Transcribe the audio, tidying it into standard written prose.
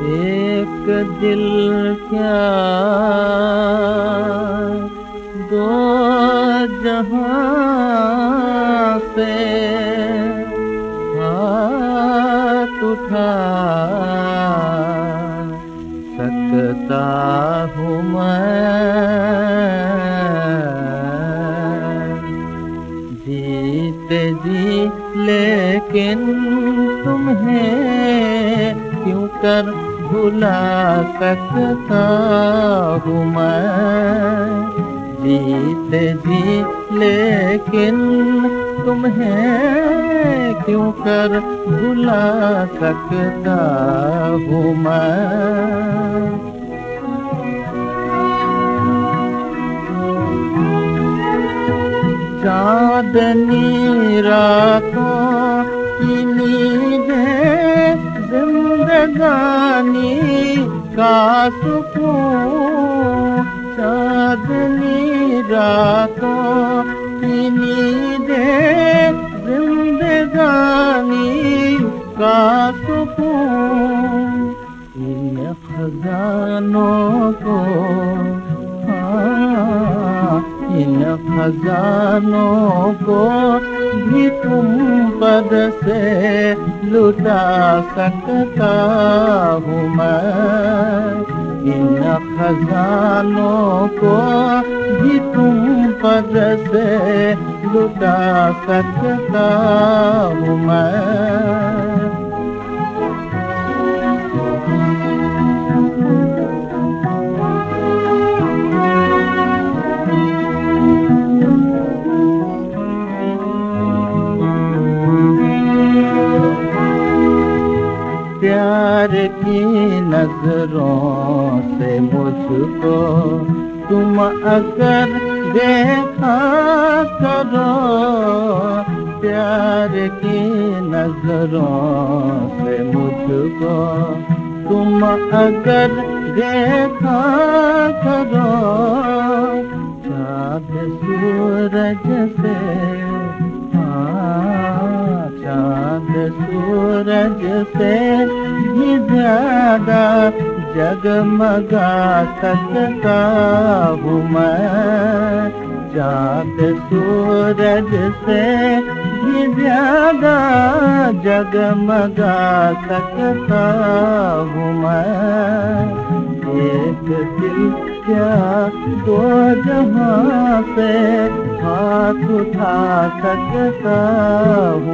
एक दिल क्या दो जहां से हाथ उठा सकता हूँ मैं। जीते जी लेकिन तुम्हें क्यों कर भुला सकता हूँ मैं। जीते जी लेकिन तुम्हें क्यों कर भुला सकता हूँ मैं। चांदनी रातों की नींदें जिंदगानी का सुकून। चांदनी रातों की नींदें जिंदगानी का सुकून। इन खजानों को इन खजानों को भी तुम पर से लुटा सकता हूँ मैं। इन खजानों को भी तुम पर से लुटा सकता हूँ मैं। प्यार की नजरों से मुझको तुम अगर देखा करो। प्यार की नजरों से मुझको तुम अगर देखा करो। चाँद सूरज से चाँद सूरज से भी ज्यादा जगमगा सकता हूँ मैं। चाँद सूरज से भी ज्यादा जगमगा सकता हूँ मैं। एक दिल क्या दो जहां से हाथ उठा सकता हूँ